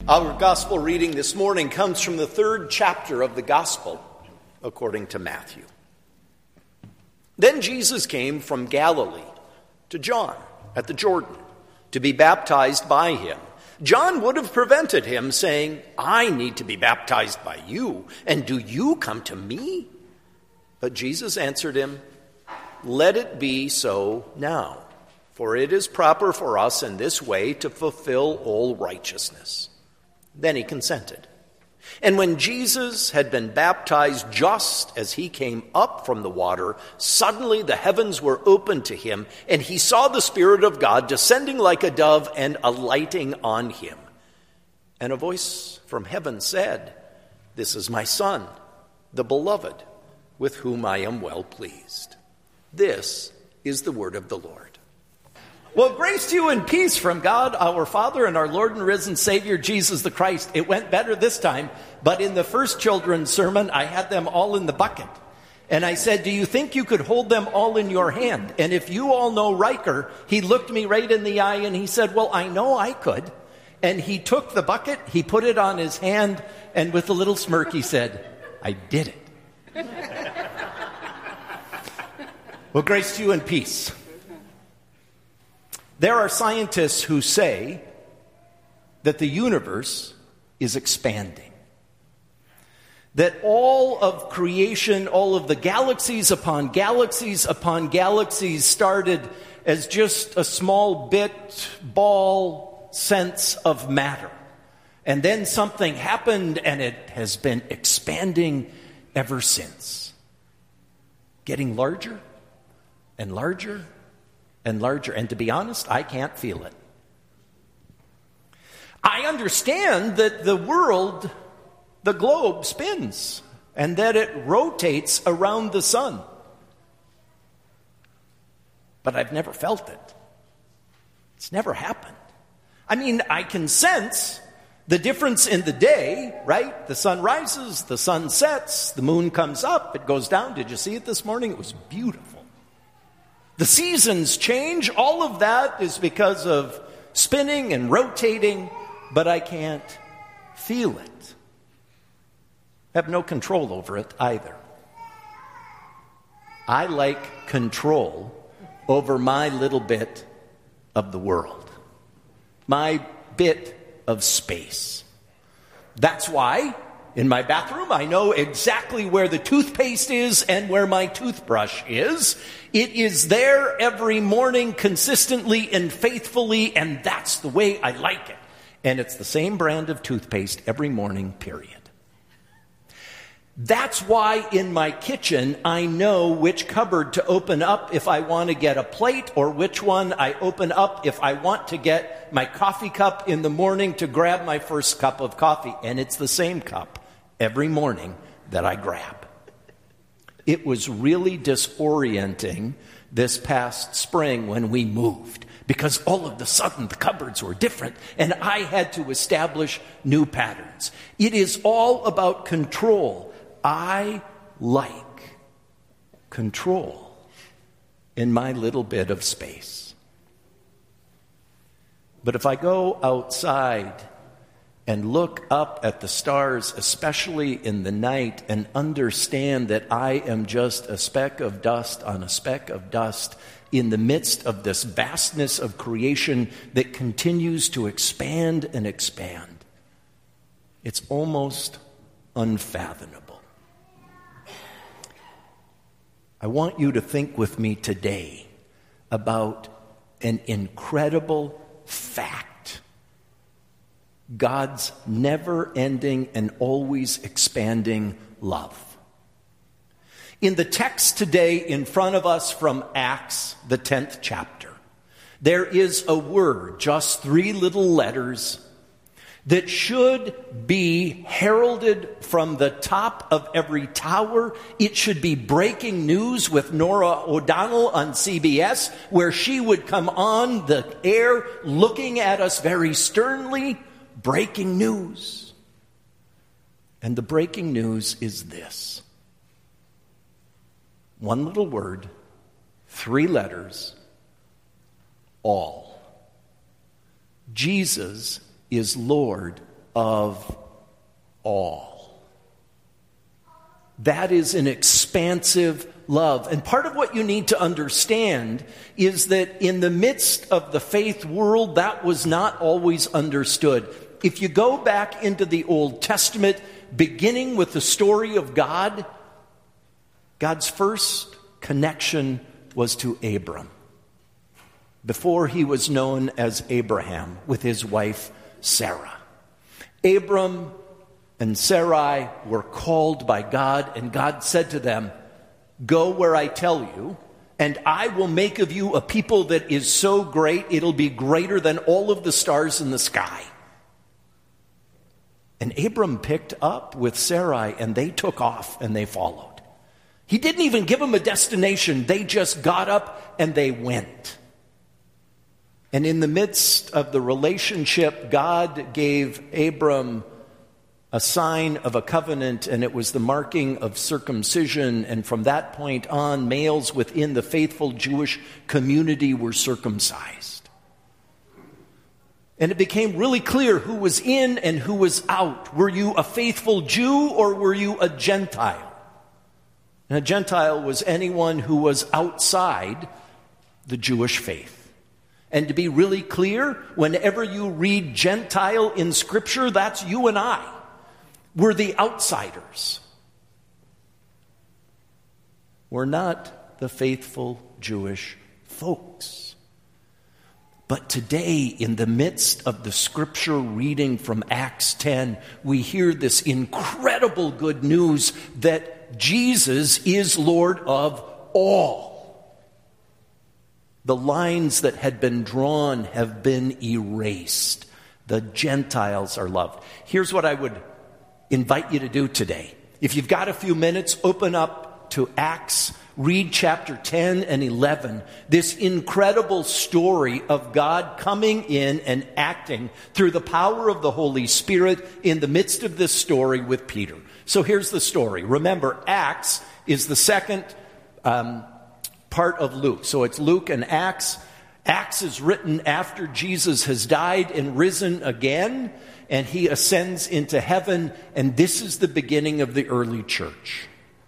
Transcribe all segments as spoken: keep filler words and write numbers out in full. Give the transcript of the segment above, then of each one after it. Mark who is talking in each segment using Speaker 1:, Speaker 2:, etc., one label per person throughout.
Speaker 1: Our gospel reading this morning comes from the third chapter of the gospel, according to Matthew. Then Jesus came from Galilee to John at the Jordan to be baptized by him. John would have prevented him, saying, "I need to be baptized by you, and do you come to me?" But Jesus answered him, "Let it be so now, for it is proper for us in this way to fulfill all righteousness." Then he consented. And when Jesus had been baptized, just as he came up from the water, suddenly the heavens were opened to him, and he saw the Spirit of God descending like a dove and alighting on him. And a voice from heaven said, "This is my Son, the beloved, with whom I am well pleased." This is the word of the Lord.
Speaker 2: Well, grace to you and peace from God, our Father, and our Lord and risen Savior, Jesus the Christ. It went better this time, but in the first children's sermon, I had them all in the bucket. And I said, "Do you think you could hold them all in your hand?" And if you all know Riker, he looked me right in the eye and he said, "Well, I know I could." And he took the bucket, he put it on his hand, and with a little smirk he said, "I did it." Well, grace to you and peace. There are scientists who say that the universe is expanding. That all of creation, all of the galaxies upon galaxies upon galaxies started as just a small bit, ball sense of matter. And then something happened and it has been expanding ever since. Getting larger and larger and larger. And to be honest, I can't feel it. I understand that the world, the globe, spins and that it rotates around the sun. But I've never felt it. It's never happened. I mean, I can sense the difference in the day, right? The sun rises, the sun sets, the moon comes up, it goes down. Did you see it this morning? It was beautiful. The seasons change. All of that is because of spinning and rotating, but I can't feel it. I have no control over it either. I like control over my little bit of the world, my bit of space. That's why in my bathroom, I know exactly where the toothpaste is and where my toothbrush is. It is there every morning consistently and faithfully, and that's the way I like it. And it's the same brand of toothpaste every morning, period. That's why in my kitchen, I know which cupboard to open up if I want to get a plate, or which one I open up if I want to get my coffee cup in the morning to grab my first cup of coffee. And it's the same cup every morning that I grab. It was really disorienting this past spring when we moved, because all of a sudden the cupboards were different and I had to establish new patterns. It is all about control. I like control in my little bit of space. But if I go outside and look up at the stars, especially in the night, and understand that I am just a speck of dust on a speck of dust in the midst of this vastness of creation that continues to expand and expand, it's almost unfathomable. I want you to think with me today about an incredible fact. God's never-ending and always expanding love. In the text today in front of us from Acts, the tenth chapter, there is a word, just three little letters, that should be heralded from the top of every tower. It should be breaking news with Nora O'Donnell on C B S, where she would come on the air looking at us very sternly. Breaking news. And the breaking news is this. One little word, three letters, all. Jesus is Lord of all. That is an expansive love. And part of what you need to understand is that in the midst of the faith world, that was not always understood. If you go back into the Old Testament, beginning with the story of God, God's first connection was to Abram, before he was known as Abraham, with his wife Sarah. Abram and Sarai were called by God, and God said to them, "Go where I tell you, and I will make of you a people that is so great, it'll be greater than all of the stars in the sky." And Abram picked up with Sarai, and they took off, and they followed. He didn't even give them a destination. They just got up, and they went. And in the midst of the relationship, God gave Abram a sign of a covenant, and it was the marking of circumcision. And from that point on, males within the faithful Jewish community were circumcised. And it became really clear who was in and who was out. Were you a faithful Jew or were you a Gentile? And a Gentile was anyone who was outside the Jewish faith. And to be really clear, whenever you read Gentile in Scripture, that's you and I. We're the outsiders. We're not the faithful Jewish folks. But today, in the midst of the Scripture reading from Acts ten, we hear this incredible good news that Jesus is Lord of all. The lines that had been drawn have been erased. The Gentiles are loved. Here's what I would invite you to do today. If you've got a few minutes, open up to Acts, read chapter ten and eleven. This incredible story of God coming in and acting through the power of the Holy Spirit in the midst of this story with Peter. So here's the story. Remember, Acts is the second um, part of Luke. So it's Luke and Acts. Acts is written after Jesus has died and risen again, and he ascends into heaven, and this is the beginning of the early church.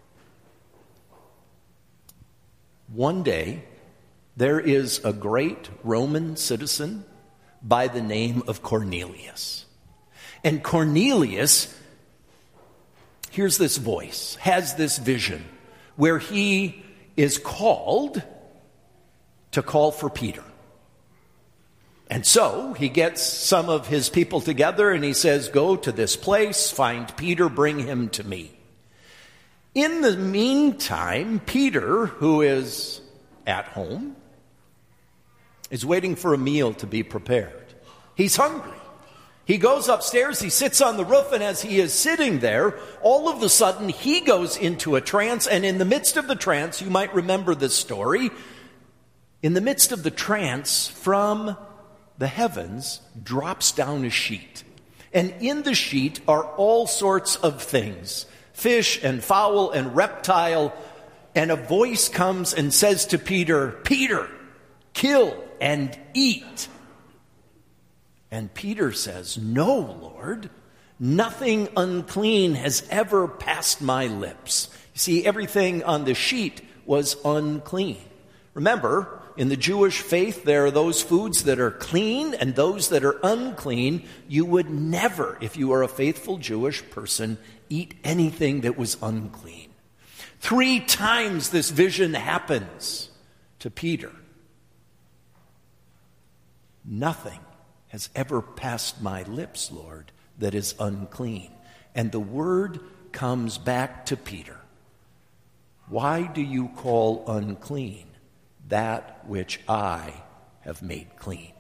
Speaker 2: One day, there is a great Roman citizen by the name of Cornelius. And Cornelius hears this voice, has this vision, where he is called to call for Peter. And so he gets some of his people together and he says, "Go to this place, find Peter, bring him to me." In the meantime, Peter, who is at home, is waiting for a meal to be prepared. He's hungry. He goes upstairs, he sits on the roof, and as he is sitting there, all of a sudden he goes into a trance, and in the midst of the trance, you might remember this story, in the midst of the trance, from the heavens drops down a sheet. And in the sheet are all sorts of things, fish and fowl and reptile, and a voice comes and says to Peter, "Peter, kill and eat." And Peter says, "No, Lord, nothing unclean has ever passed my lips." You see, everything on the sheet was unclean. Remember, in the Jewish faith, there are those foods that are clean and those that are unclean. You would never, if you are a faithful Jewish person, eat anything that was unclean. Three times this vision happens to Peter. "Nothing has ever passed my lips, Lord, that is unclean." And the word comes back to Peter. "Why do you call unclean that which I have made clean?"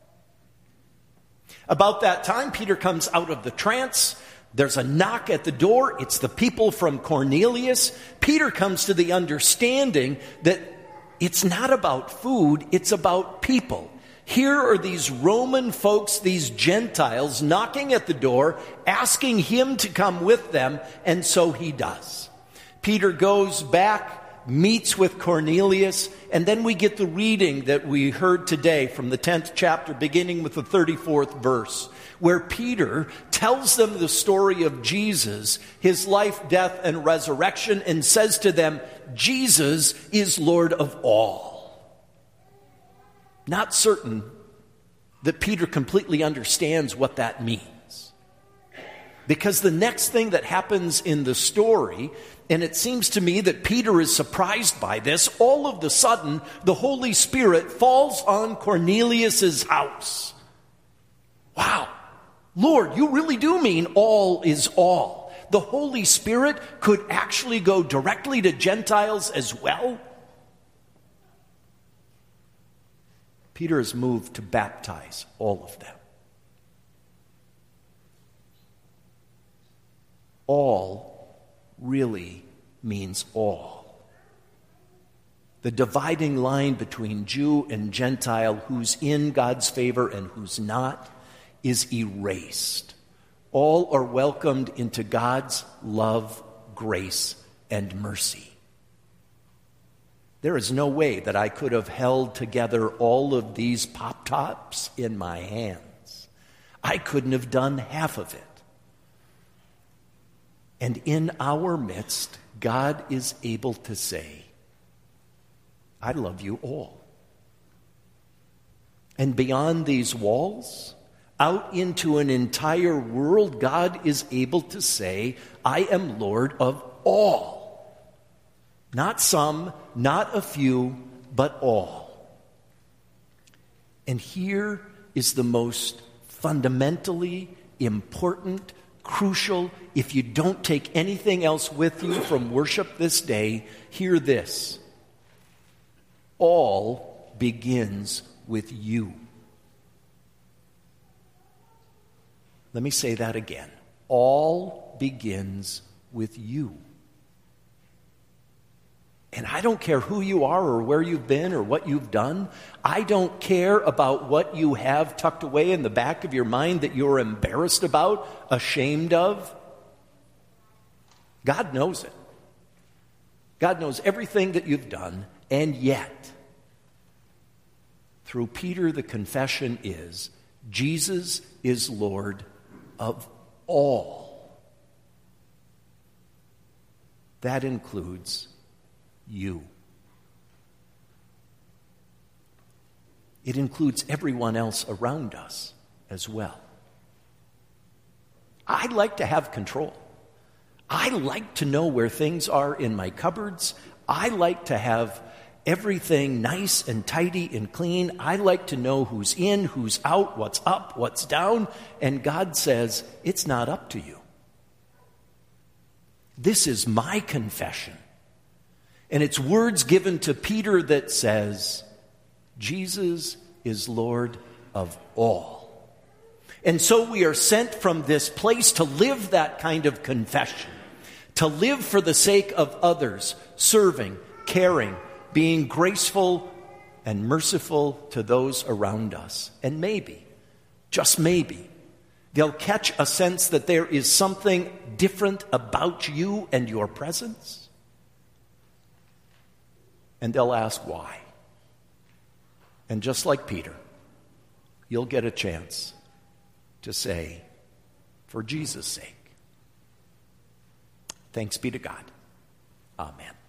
Speaker 2: About that time, Peter comes out of the trance. There's a knock at the door. It's the people from Cornelius. Peter comes to the understanding that it's not about food, it's about people. Here are these Roman folks, these Gentiles, knocking at the door, asking him to come with them, and so he does. Peter goes back meets with Cornelius, and then we get the reading that we heard today from the tenth chapter, beginning with the thirty-fourth verse, where Peter tells them the story of Jesus, his life, death, and resurrection, and says to them, Jesus is Lord of all. Not certain that Peter completely understands what that means. Because the next thing that happens in the story, and it seems to me that Peter is surprised by this, all of the sudden, the Holy Spirit falls on Cornelius' house. Wow. Lord, you really do mean all is all. The Holy Spirit could actually go directly to Gentiles as well? Peter is moved to baptize all of them. All really means all. The dividing line between Jew and Gentile, who's in God's favor and who's not, is erased. All are welcomed into God's love, grace, and mercy. There is no way that I could have held together all of these pop-tops in my hands. I couldn't have done half of it. And in our midst, God is able to say, I love you all. And beyond these walls, out into an entire world, God is able to say, I am Lord of all. Not some, not a few, but all. And here is the most fundamentally important, crucial, if you don't take anything else with you from worship this day, hear this. All begins with you. Let me say that again. All begins with you. And I don't care who you are or where you've been or what you've done. I don't care about what you have tucked away in the back of your mind that you're embarrassed about, ashamed of. God knows it. God knows everything that you've done, and yet, through Peter, the confession is, Jesus is Lord of all. That includes you. It includes everyone else around us as well. I like to have control. I like to know where things are in my cupboards. I like to have everything nice and tidy and clean. I like to know who's in, who's out, what's up, what's down. And God says, it's not up to you. This is my confession. And it's words given to Peter that says, Jesus is Lord of all. And so we are sent from this place to live that kind of confession, to live for the sake of others, serving, caring, being graceful and merciful to those around us. And maybe, just maybe, they'll catch a sense that there is something different about you and your presence. And they'll ask why. And just like Peter, you'll get a chance to say, for Jesus' sake. Thanks be to God. Amen.